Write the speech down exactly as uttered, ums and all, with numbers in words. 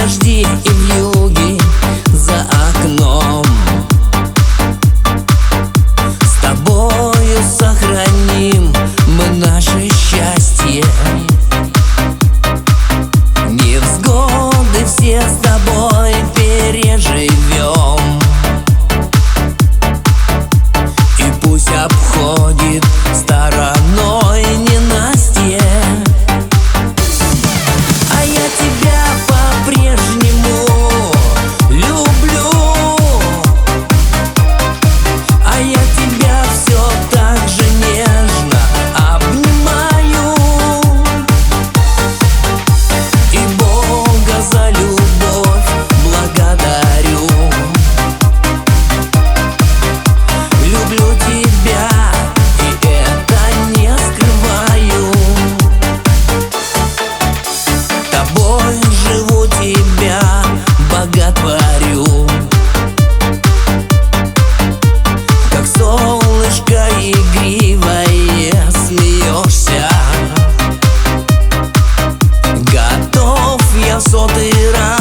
дожди и вьюги за окном. С тобою сохраним мы наше счастье. Невзгоды все с тобой переживем. И пусть обходит стороной ненастье, а я тебя по-прежнему люблю. А я тебя все так же нежно обнимаю. И Бога за любовь благодарю. Люблю тебя, и это не скрываю. Тобой живу, тебя боготворю. Как солнышко игривое смеешься. Готов я в сотый раз